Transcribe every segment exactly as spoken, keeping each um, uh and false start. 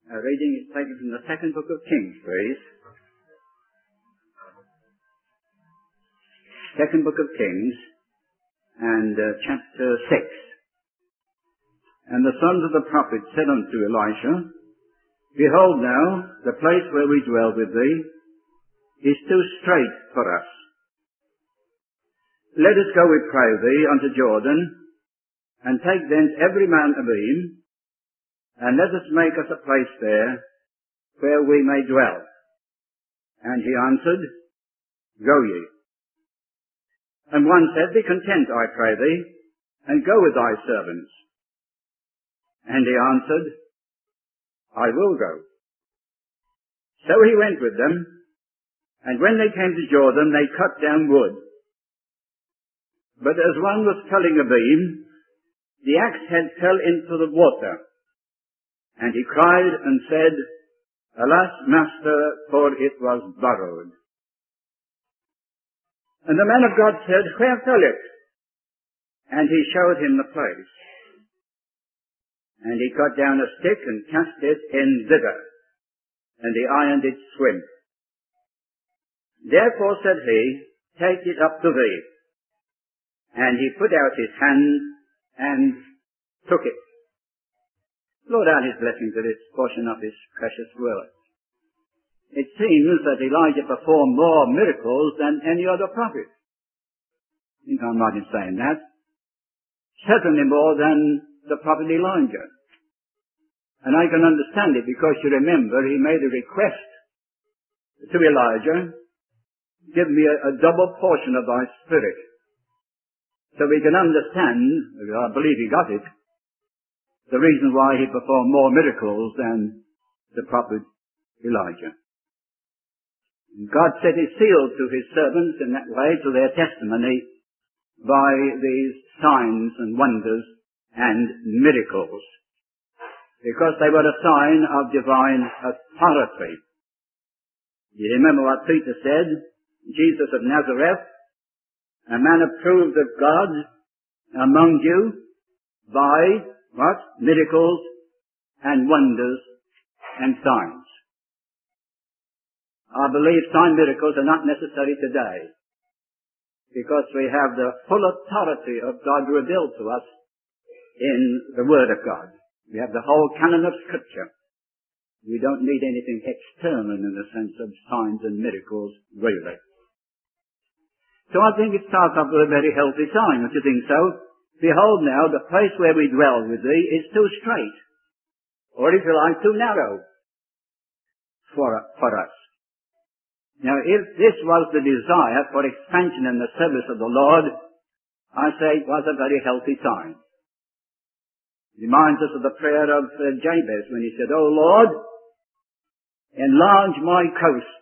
Our reading is taken from the second book of Kings, please. Second book of Kings, and uh, chapter six. And the sons of the prophets said unto Elisha, Behold now, the place where we dwell with thee is too strait for us. Let us go, we pray thee, unto Jordan, and take thence every man a beam, and let us make us a place there where we may dwell. And he answered, Go ye. And one said, Be content, I pray thee, and go with thy servants. And he answered, I will go. So he went with them, and when they came to Jordan, they cut down wood. But as one was felling a beam, the axe head fell into the water, and he cried and said, Alas, master, for it was borrowed. And the man of God said, Where fell it? And he showed him the place. And he cut down a stick and cast it in thither, and he ironed its swim. Therefore said he, Take it up to thee. And he put out his hand and took it. Lord, add his blessing to this portion of his precious word. It seems that Elijah performed more miracles than any other prophet. I think I'm right in saying that. Certainly more than the prophet Elijah. And I can understand it because you remember he made a request to Elijah, Give me a, a double portion of thy spirit. So we can understand, I believe he got it, the reason why he performed more miracles than the prophet Elijah. God set his seal to his servants in that way, to their testimony, by these signs and wonders and miracles, because they were a sign of divine authority. You remember what Peter said, Jesus of Nazareth, a man approved of God among you by what? Miracles and wonders and signs. I believe sign miracles are not necessary today, because we have the full authority of God revealed to us in the Word of God. We have the whole canon of Scripture. We don't need anything external in the sense of signs and miracles, really. So I think it starts off with a very healthy sign. Don't you think so? Behold now, the place where we dwell with thee is too strait, or if you like, too narrow for, for us. Now, if this was the desire for expansion in the service of the Lord, I say it was a very healthy sign. It reminds us of the prayer of uh, Jabez when he said, O Lord, enlarge my coasts.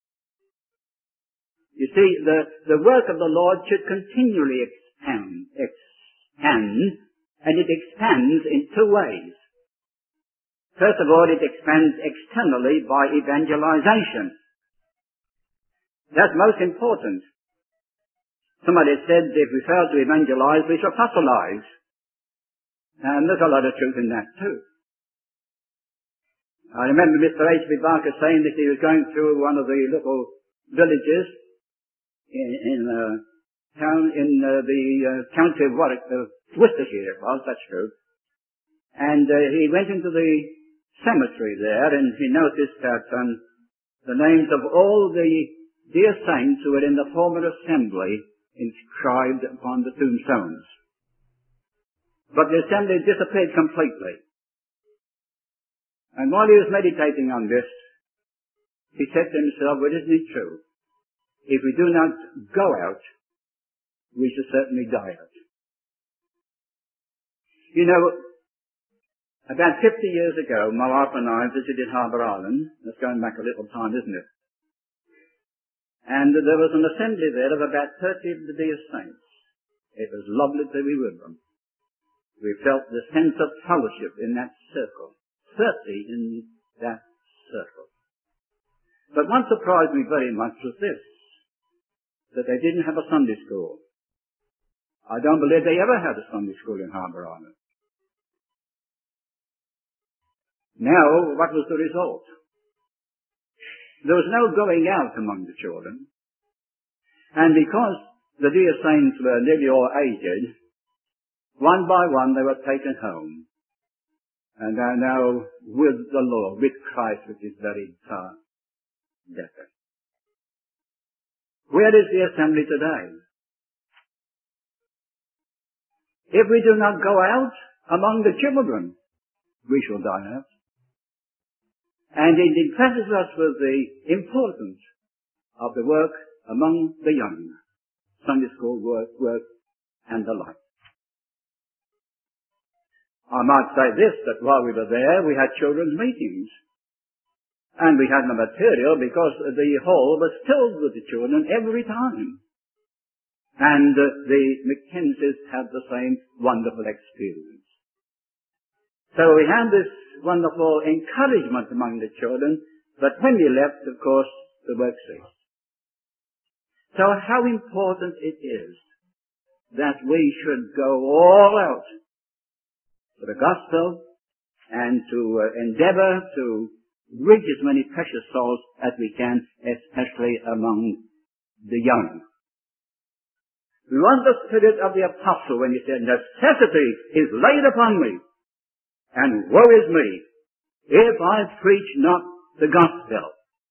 You see, the, the work of the Lord should continually expand, expand, and it expands in two ways. First of all, it expands externally by evangelization. That's most important. Somebody said if we fail to evangelize, we shall fossilize. And there's a lot of truth in that too. I remember Mister H B Barker saying that he was going through one of the little villages in, in a town in uh, the uh, county of Warwick, uh, Worcestershire it was, that's true. And uh, he went into the cemetery there, and he noticed that um, the names of all the dear saints who were in the former assembly inscribed upon the tombstones. But the assembly disappeared completely. And while he was meditating on this, he said to himself, well, isn't it true? If we do not go out, we shall certainly die out. You know, about fifty years ago, my wife and I visited Harbour Island. That's going back a little time, isn't it? And there was an assembly there of about thirty of the dear saints. It was lovely to be with them. We felt the sense of fellowship in that circle. Thirty in that circle. But what surprised me very much was this, that they didn't have a Sunday school. I don't believe they ever had a Sunday school in Harbour Island. Now, what was the result? There was no going out among the children. And because the dear saints were nearly all aged, one by one they were taken home. And are now with the Lord, with Christ, which is very far better. Where is the assembly today? If we do not go out among the children, we shall die out. And it impresses us with the importance of the work among the young, Sunday school work, work, and the like. I might say this, that while we were there, we had children's meetings. And we had the material because the hall was filled with the children every time. And uh, the Mackenzies had the same wonderful experience. So we had this wonderful encouragement among the children, but when we left, of course, the work ceased. So how important it is that we should go all out for the gospel and to uh, endeavor to reach as many precious souls as we can, especially among the young. We want the spirit of the apostle when he said, necessity is laid upon me, and woe is me, if I preach not the gospel.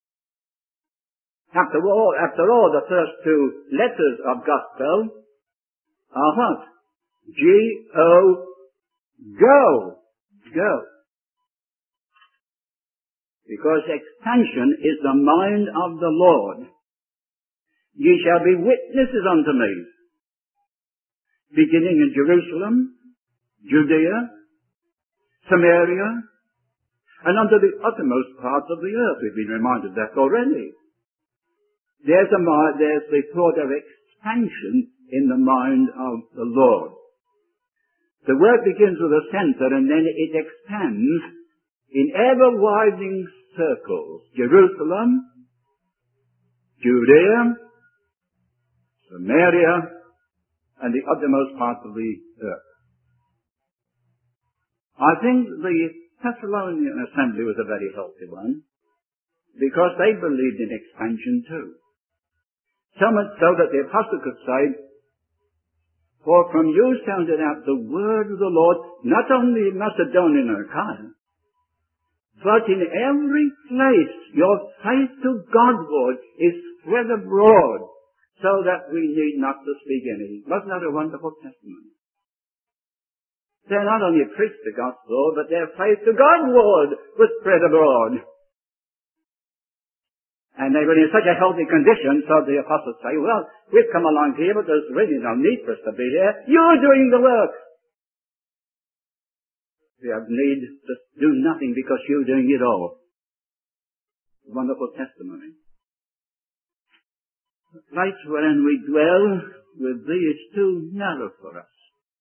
After all, after all, the first two letters of gospel are what? G O, go, go. Because expansion is the mind of the Lord. Ye shall be witnesses unto me, beginning in Jerusalem, Judea, Samaria, and unto the uttermost parts of the earth. We've been reminded that already. There's, a, there's the thought of expansion in the mind of the Lord. The work begins with a center and then it expands in ever-widening circles. Jerusalem, Judea, Samaria, and the uttermost parts of the earth. I think the Thessalonian assembly was a very healthy one, because they believed in expansion too. So much so that the apostle could say, for from you sounded out the word of the Lord, not only in Macedonia and Achaia, but in every place your faith to Godward is spread abroad, so that we need not to speak any. Wasn't that a wonderful testimony? They not only preached the gospel, but their faith to Godward was spread abroad. And they were in such a healthy condition, so the apostles say, well, we've come along here, but there's really no need for us to be here. You're doing the work. We have need to do nothing because you're doing it all. Wonderful testimony. The place wherein we dwell with thee is too narrow for us.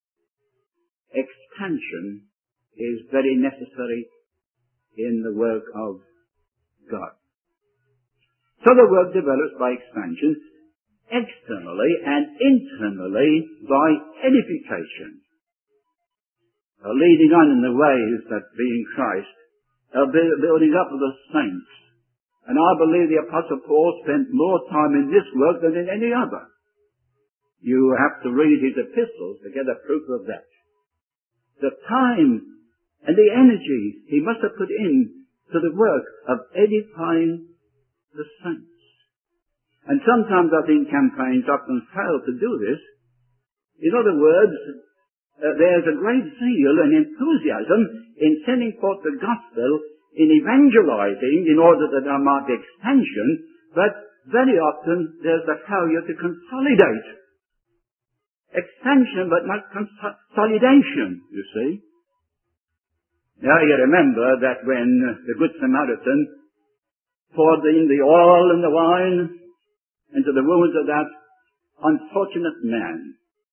Expansion is very necessary in the work of God. So the work develops by expansion, externally and internally by edification. Uh, leading on in the ways that being Christ, uh, building up of the saints. And I believe the Apostle Paul spent more time in this work than in any other. You have to read his epistles to get a proof of that. The time and the energy he must have put in to the work of edifying the saints. And sometimes I think campaigns often fail to do this. In other words, Uh, there's a great zeal and enthusiasm in sending forth the gospel, in evangelizing in order that there might be expansion, but very often there's a failure to consolidate. Expansion but not consolidation, you see. Now you remember that when the Good Samaritan poured in the oil and the wine into the wounds of that unfortunate man,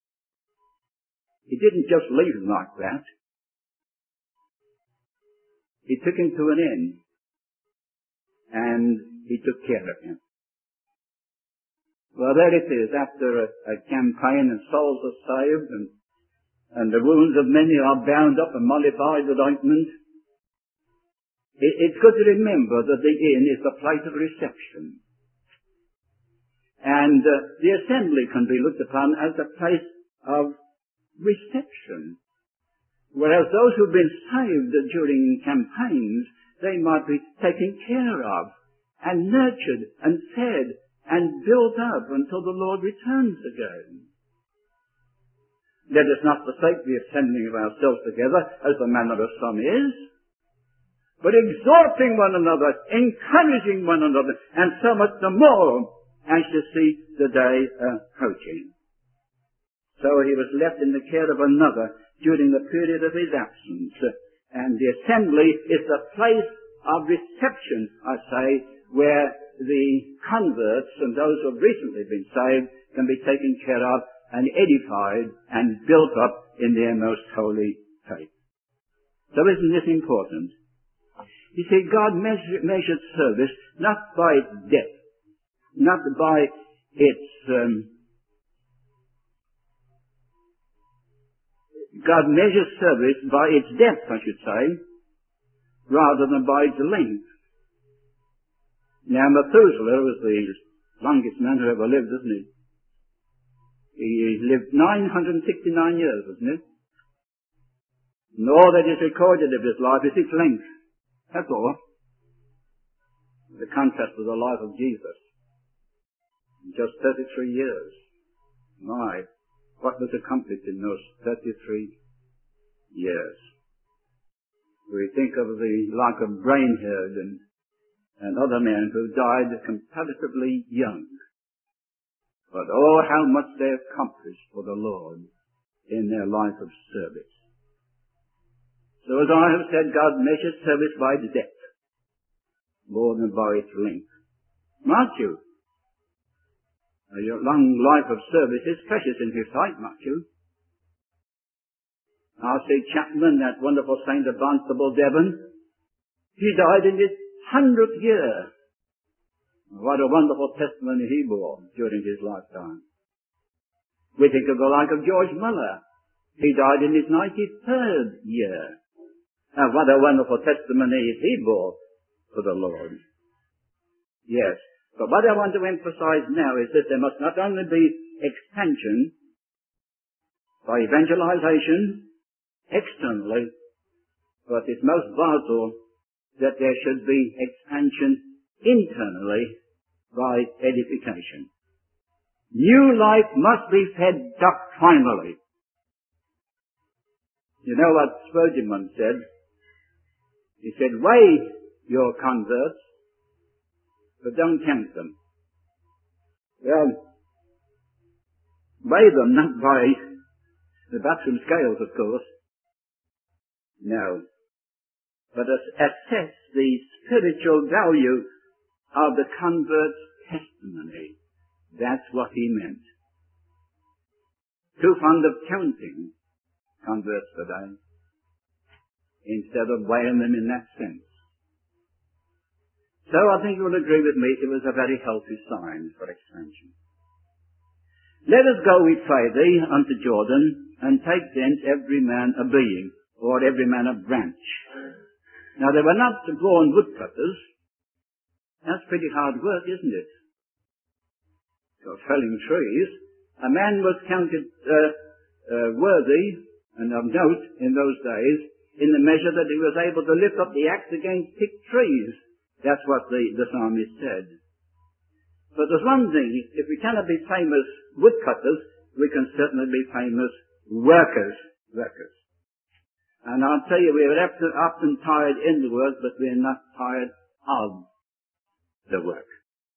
he didn't just leave him like that. He took him to an inn, and he took care of him. Well, there it is, after a, a campaign and souls are saved, and, and the wounds of many are bound up and mollified with ointment, it, it's good to remember that the inn is the place of reception. And uh, the assembly can be looked upon as a place of reception. Whereas those who've been saved during campaigns, they might be taken care of and nurtured and fed and built up until the Lord returns again. Let us not forsake the assembling of ourselves together, as the manner of some is, but exhorting one another, encouraging one another, and so much the more as you see the day approaching. So he was left in the care of another during the period of his absence. And the assembly is the place of reception, I say, where the converts and those who have recently been saved can be taken care of and edified and built up in their most holy faith. So isn't this important? You see, God measure, measured service not by its depth, not by its... Um, God measures service by its depth, I should say, rather than by its length. Now, Methuselah was the longest man who ever lived, isn't he? He lived nine hundred sixty-nine years, isn't it? And all that is recorded of his life is its length. That's all. The contrast with the life of Jesus. Just thirty-three years. My, what was accomplished in those thirty-three years? We think of the like of Brainerd and, and other men who died comparatively young. But oh, how much they accomplished for the Lord in their life of service. So as I have said, God measures service by its depth more than by its length. Mark you, your long life of service is precious in His sight, mark you. R C Chapman, that wonderful saint of Barnstable, Devon, he died in his hundredth year. What a wonderful testimony he bore during his lifetime. We think of the like of George Muller. He died in his ninety-third year. And what a wonderful testimony he bore for the Lord. Yes. But what I want to emphasize now is that there must not only be expansion by evangelization externally, but it's most vital that there should be expansion internally by edification. New life must be fed doctrinally. You know what Spurgeon once said? He said, weigh your converts, but don't count them. Well, weigh them not by the bathroom scales, of course. No. But assess the spiritual value of the convert's testimony. That's what he meant. Too fond of counting converts today, instead of weighing them in that sense. So I think you will agree with me it was a very healthy sign for expansion. Let us go, we pray thee, unto Jordan, and take thence every man a being, or every man a branch. Now they were not born woodcutters. That's pretty hard work, isn't it? For felling trees. A man was counted uh, uh, worthy and of note in those days in the measure that he was able to lift up the axe against thick trees. That's what the, the psalmist said. But there's one thing, if we cannot be famous woodcutters, we can certainly be famous workers. Workers. And I'll tell you, we are often, often tired in the work, but we are not tired of the work.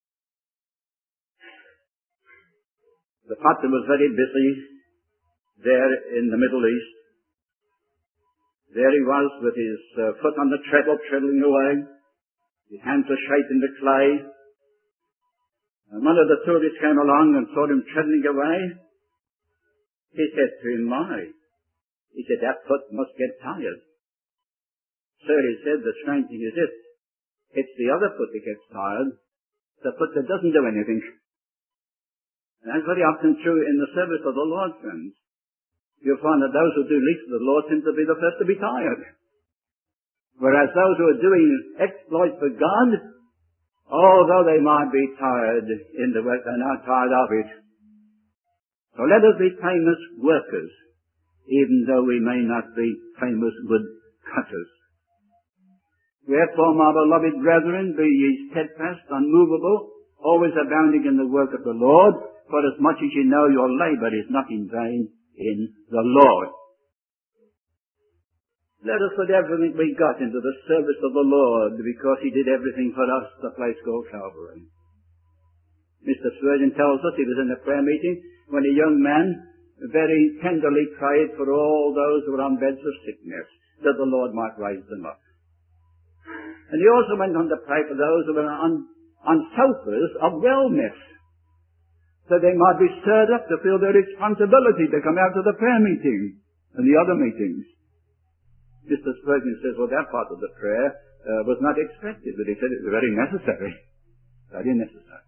The potter was very busy there in the Middle East. There he was with his uh, foot on the treadle, treadling away. His hands were shaping the clay. And one of the tourists came along and saw him treadling away. He said to him, my, he said, that foot must get tired. Sir, he said, the strange thing is this. It's the other foot that gets tired, the foot that doesn't do anything. And that's very often true in the service of the Lord, friends. You'll find that those who do least for the Lord seem to be the first to be tired. Whereas those who are doing exploits for God, although they might be tired in the work, they're not tired of it. So let us be famous workers, even though we may not be famous woodcutters. Wherefore, my beloved brethren, be ye steadfast, unmovable, always abounding in the work of the Lord, for as much as you know your labour is not in vain in the Lord. Let us put everything we got into the service of the Lord, because He did everything for us, the place called Calvary. Mister Spurgeon tells us he was in a prayer meeting when a young man very tenderly prayed for all those who were on beds of sickness, that the Lord might raise them up. And he also went on to pray for those who were on, on sofas of wellness, so they might be stirred up to feel their responsibility to come out to the prayer meeting and the other meetings. Mister Spurgeon says, well, that part of the prayer uh, was not expected, but he said it was very necessary. Very necessary.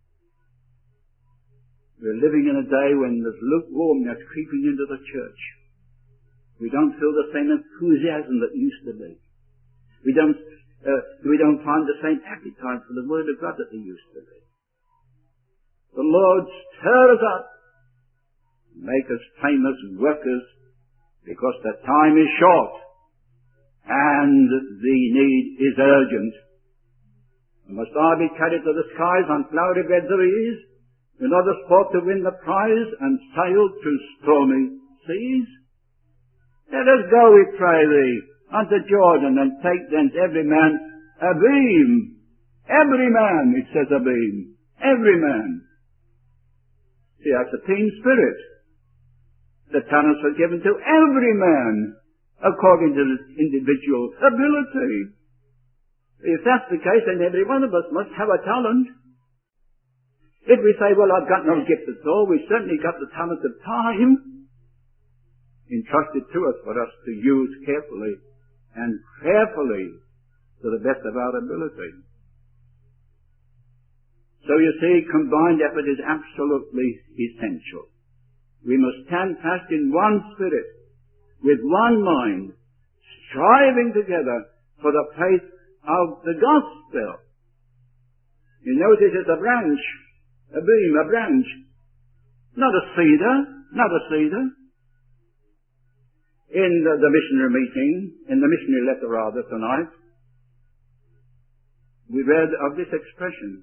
We're living in a day when there's lukewarmness creeping into the church. We don't feel the same enthusiasm that used to be. We don't, uh, we don't find the same appetite for the Word of God that there used to be. The Lord stir us up, make us famous workers, because the time is short and the need is urgent. And must I be carried to the skies on flowery beds of ease, in other sport to win the prize and sail through stormy seas? Let us go, we pray thee, unto Jordan, and take thence every man a beam. Every man, it says a beam. Every man. See, that's a team spirit. The talents are given to every man according to his individual ability. If that's the case, then every one of us must have a talent. If we say, well, I've got no gift at all, we've certainly got the talent of time entrusted to us for us to use carefully and prayerfully to the best of our ability. So you see, combined effort is absolutely essential. We must stand fast in one spirit, with one mind, striving together for the faith of the gospel. You notice it's a branch, a beam, a branch. Not a cedar, not a cedar. In the, the missionary meeting, in the missionary letter rather tonight, we read of this expression.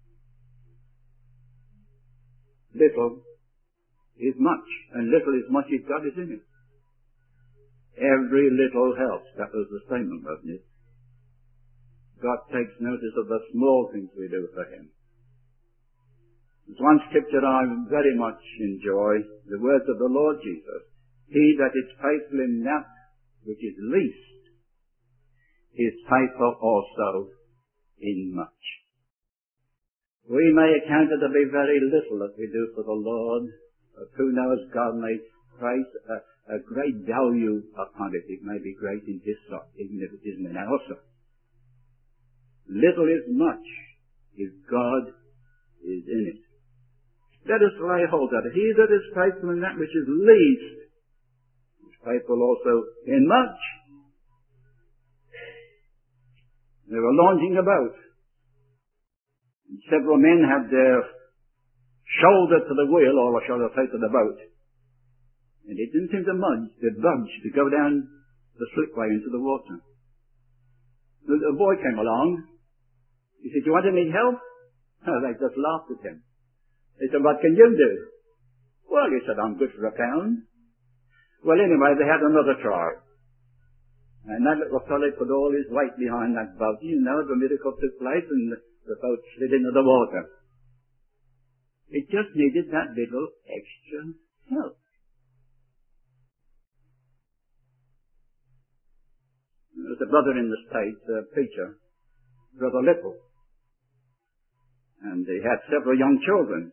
Little is much, and little is much if God is in it. Every little helps. That was the statement, wasn't it? God takes notice of the small things we do for Him. There's one scripture I very much enjoy, the words of the Lord Jesus. He that is faithful in that which is least is faithful also in much. We may account it to be very little that we do for the Lord, but who knows, God may place a, a great value upon it. It may be great in His sight, even if it isn't in our sight. Little is much if God is in it. Let us lay hold of it. He that is faithful in that which is least is faithful also in much. They were launching a boat. And several men had their shoulder to the wheel, or shall I say to the boat. And it didn't seem to budge, to budge, to go down the slipway into the water. The, the boy came along. He said, "Do you want any help?" Oh, they just laughed at him. They said, "What can you do?" Well, he said, "I'm good for a pound." Well, anyway, they had another try. And that little fellow put all his weight behind that boat. You know, the miracle took place and the, the boat slid into the water. It just needed that little extra help. There was a brother in the States, a preacher, Brother Little. And he had several young children.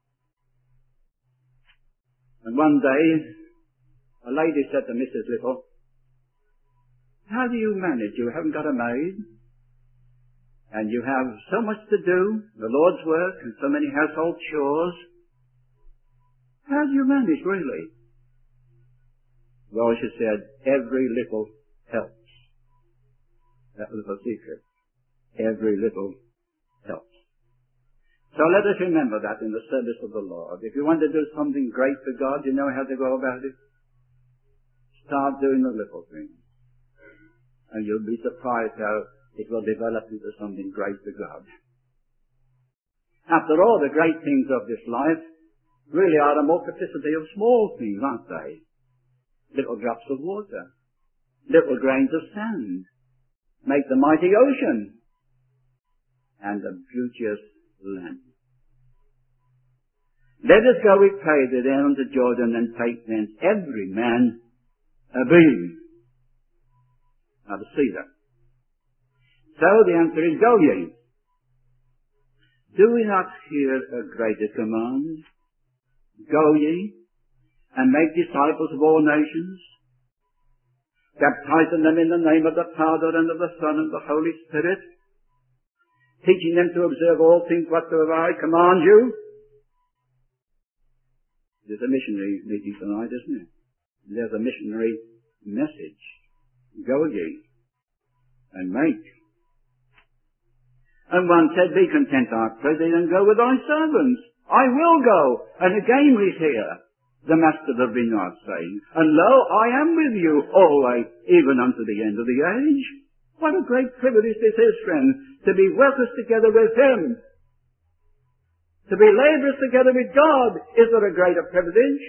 And one day, a lady said to Missus Little, "How do you manage? You haven't got a maid, and you have so much to do, the Lord's work, and so many household chores. How do you manage, really?" Well, she said, "Every little helps." That was the secret. Every little helps. So let us remember that in the service of the Lord. If you want to do something great for God, you know how to go about it? Start doing the little things. And you'll be surprised how it will develop into something great for God. After all, the great things of this life really are the multiplicity of small things, aren't they? Little drops of water, little grains of sand, make the mighty ocean, and the beauteous land. Let us go, we pray, down to Jordan and take thence every man a beam. Now the cedar. So the answer is, go ye. Do we not hear a greater command? Go ye, and make disciples of all nations, baptizing them in the name of the Father and of the Son and the Holy Spirit, teaching them to observe all things whatsoever I command you. There's a missionary meeting tonight, isn't it? There's a missionary message. Go ye, and make. And one said, be content, I pray thee, and go with thy servants. I will go. And again we hear the Master of the Vineyard saying, and lo, I am with you always, even unto the end of the age. What a great privilege this is, friends, to be workers together with Him. To be labourers together with God. Is there a greater privilege?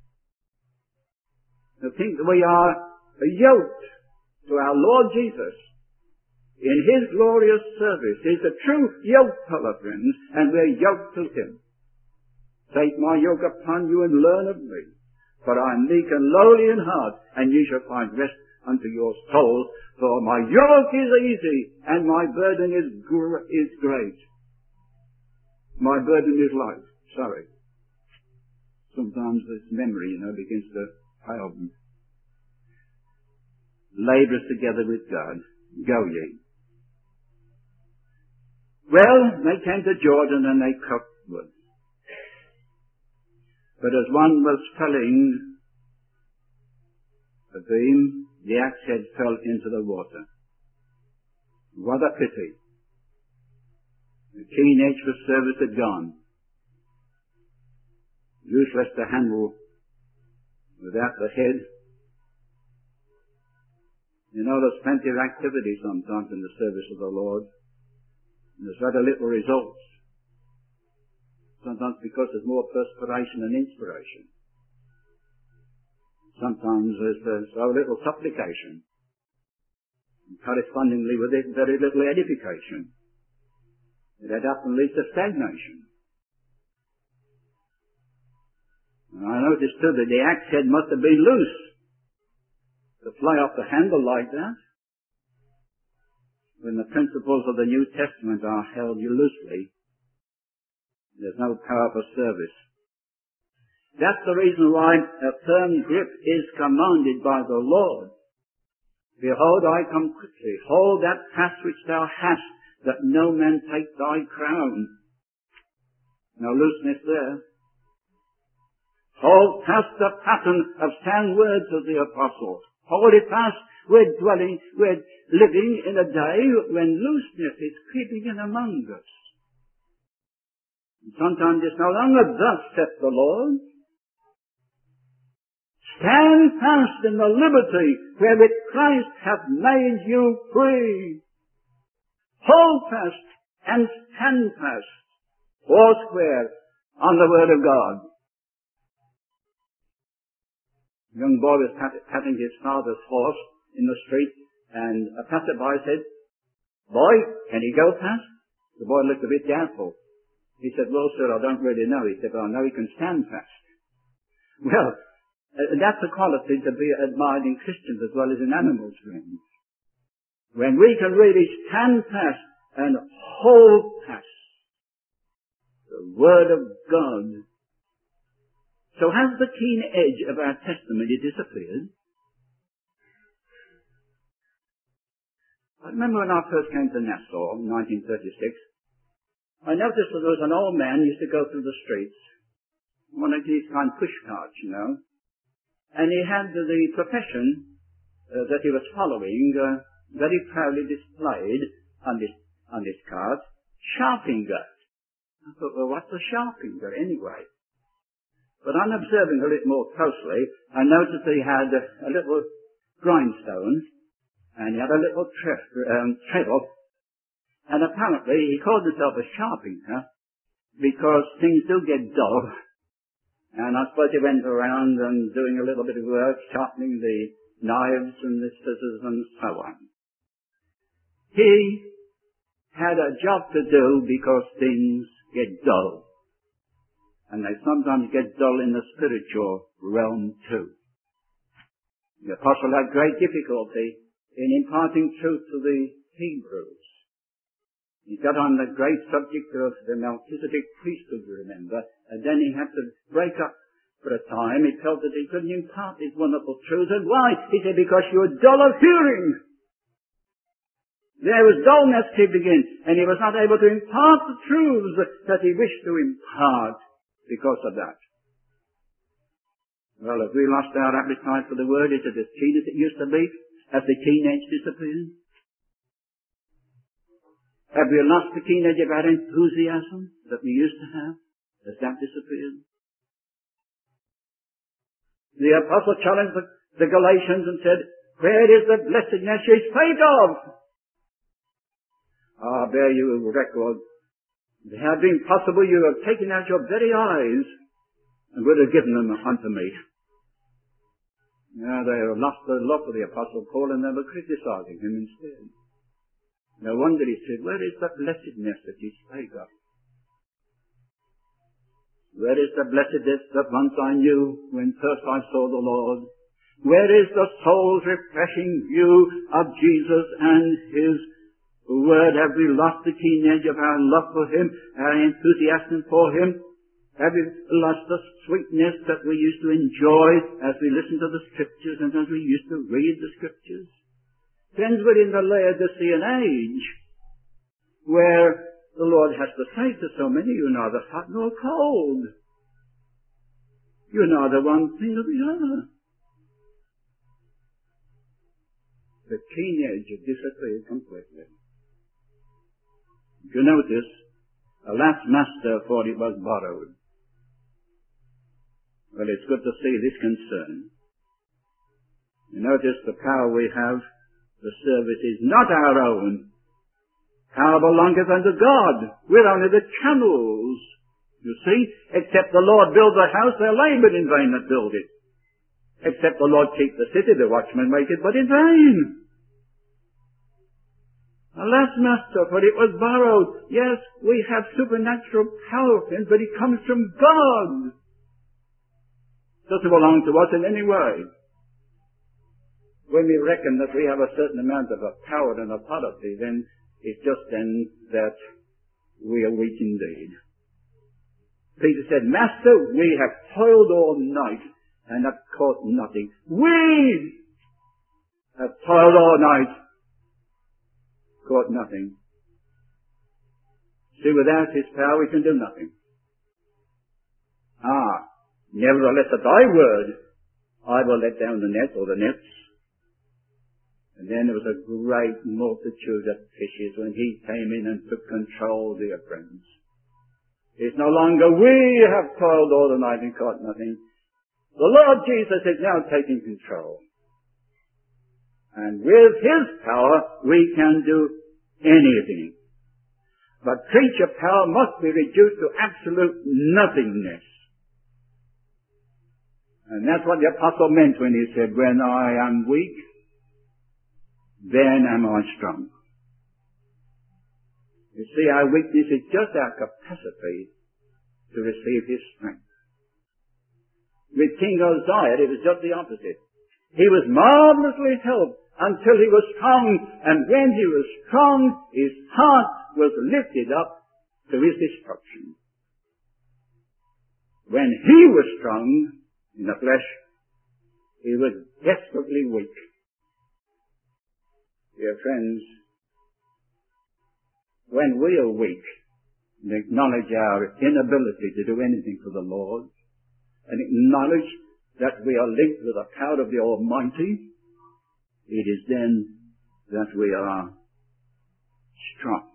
To think that we are yoked to our Lord Jesus in His glorious service. He's a true yoke puller, friends, and we're yoked to Him. Take my yoke upon you and learn of me, for I am meek and lowly in heart, and ye shall find rest unto your souls. For my yoke is easy, and my burden is gr- is great. My burden is light. Sorry. Sometimes this memory, you know, begins to fail me. Labourers together with God. Go ye. Well, they came to Jordan and they cut wood. But as one was felling a beam, the axe head fell into the water. What a pity. The keen edge for service had gone. Useless to handle without the head. You know, there's plenty of activity sometimes in the service of the Lord. And there's very little results. Sometimes because there's more perspiration and inspiration. Sometimes there's uh, so little supplication. And correspondingly with it, very little edification. That often leads to stagnation. And I noticed too that the axe head must have been loose to fly off the handle like that. When the principles of the New Testament are held loosely, there's no power for service. That's the reason why a firm grip is commanded by the Lord. Behold, I come quickly. Hold that fast which thou hast, that no man take thy crown. No looseness there. Hold fast the pattern of sound words of the apostles. Hold it fast. We're dwelling, we're living in a day when looseness is creeping in among us. And sometimes it's no longer thus saith the Lord. Stand fast in the liberty wherewith Christ hath made you free. Hold fast and stand fast, four square, on the word of God. A young boy was pat- patting his father's horse in the street, and a passerby said, "Boy, can he go fast?" The boy looked a bit doubtful. He said, "Well, sir, I don't really know." He said, "But I know he can stand fast." Well, uh, that's a quality to be admired in Christians as well as in animals, friends. When we can really stand fast and hold fast the Word of God. So has the keen edge of our testimony disappeared? I remember when I first came to Nassau in nineteen thirty-six, I noticed that there was an old man who used to go through the streets, one of these kind of push carts, you know, and he had the profession uh, that he was following uh, very proudly displayed on this, on this card, Sharpinger. I thought, well, what's a Sharpinger anyway? But on observing a little more closely, I noticed he had a, a little grindstone, and he had a little tre- um, treble, and apparently he called himself a Sharpinger because things do get dull. And I suppose he went around and doing a little bit of work, sharpening the knives and the scissors and so on. He had a job to do because things get dull. And they sometimes get dull in the spiritual realm too. The apostle had great difficulty in imparting truth to the Hebrews. He got on the great subject of the Melchizedek priesthood, you remember, and then he had to break up for a time. He felt that he couldn't impart these wonderful truths. And why? He said, because you were dull of hearing. There was dullness creeping in, and he was not able to impart the truths that he wished to impart because of that. Well, have we lost our appetite for the word? Is it as keen as it used to be? Has the teenage disappeared? Have we lost the teenage of our enthusiasm that we used to have? Has that disappeared? The apostle challenged the, the Galatians and said, where is the blessedness ye spake of? Ah, bear you record. If it had been possible, you have taken out your very eyes and would have given them unto me. Now they have lost the love for the apostle Paul and they were criticizing him instead. No wonder he said, where is the blessedness that ye spake of? Where is the blessedness that once I knew when first I saw the Lord? Where is the soul's refreshing view of Jesus and His Word? Have we lost the keen edge of our love for Him, our enthusiasm for Him? Have we lost the sweetness that we used to enjoy as we listened to the Scriptures and as we used to read the Scriptures? Friends, we're in the Laodicean age where the Lord has to say to so many, you're neither hot nor cold. You're neither one thing or the other. The keen edge had disappeared completely. If you notice, the last master thought it was borrowed. Well, it's good to see this concern. You notice the power we have. The service is not our own. Power belongeth unto God. We're only the channels. You see, except the Lord build the house, they labored in vain that build it. Except the Lord keep the city, the watchman waketh but in vain. Alas, master, for it was borrowed. Yes, we have supernatural power, friends, but it comes from God. It doesn't belong to us in any way. When we reckon that we have a certain amount of a power and authority, then it's just then that we are weak indeed. Peter said, Master, we have toiled all night and have caught nothing. We have toiled all night, caught nothing. See, without His power we can do nothing. Ah, nevertheless at thy word I will let down the net or the nets. And then there was a great multitude of fishes when He came in and took control, dear friends. It's no longer we have toiled all the night and caught nothing. The Lord Jesus is now taking control. And with His power we can do anything. But creature power must be reduced to absolute nothingness. And that's what the apostle meant when he said, when I am weak, then am I strong. You see, our weakness is just our capacity to receive His strength. With King Uzziah, it was just the opposite. He was marvelously helped until he was strong, and when he was strong, his heart was lifted up to his destruction. When he was strong in the flesh, he was desperately weak. Dear friends, when we are weak and acknowledge our inability to do anything for the Lord, and acknowledge that we are linked with the power of the Almighty, it is then that we are strong.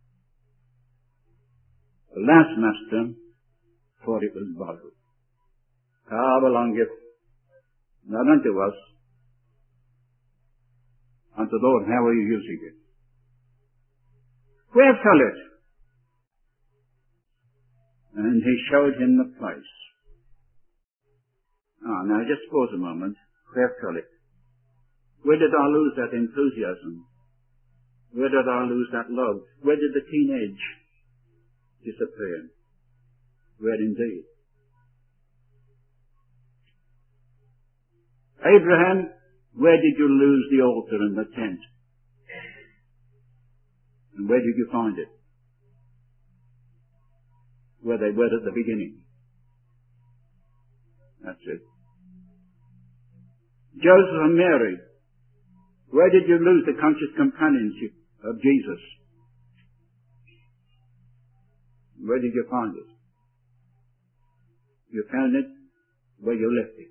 The last master thought it was borrowed. Power belongeth not unto us, unto the Lord. How are you using it? Where fell it? And he showed him the place. Ah, now just pause a moment. Where fell it? Where did I lose that enthusiasm? Where did I lose that love? Where did the teenage disappear? Where indeed? Abraham, where did you lose the altar and the tent? And where did you find it? Where they were at the beginning. That's it. Joseph and Mary, where did you lose the conscious companionship of Jesus? Where did you find it? You found it where you left it.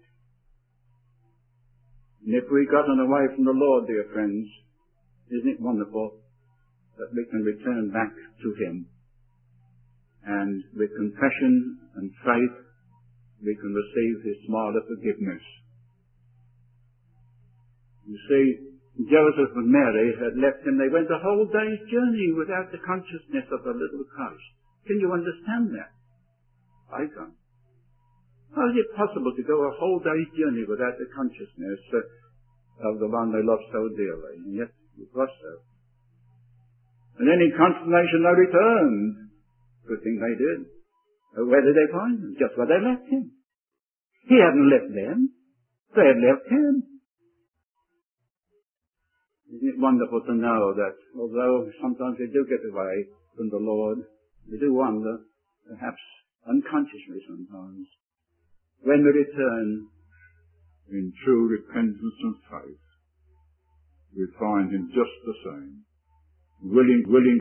And if we've gotten away from the Lord, dear friends, isn't it wonderful that we can return back to Him, and with confession and faith we can receive His smile of forgiveness. You see, Joseph and Mary had left him. They went a whole day's journey without the consciousness of the little Christ. Can you understand that? I can't. How is it possible to go a whole day's journey without the consciousness uh, of the one they loved so dearly? And yet it was so. And then in consternation they returned. Good thing they did. Uh, where did they find him? Just where they left him. He hadn't left them. They had left him. Isn't it wonderful to know that although sometimes we do get away from the Lord, we do wonder, perhaps unconsciously sometimes, when we return in true repentance and faith, we find Him just the same, willing, willing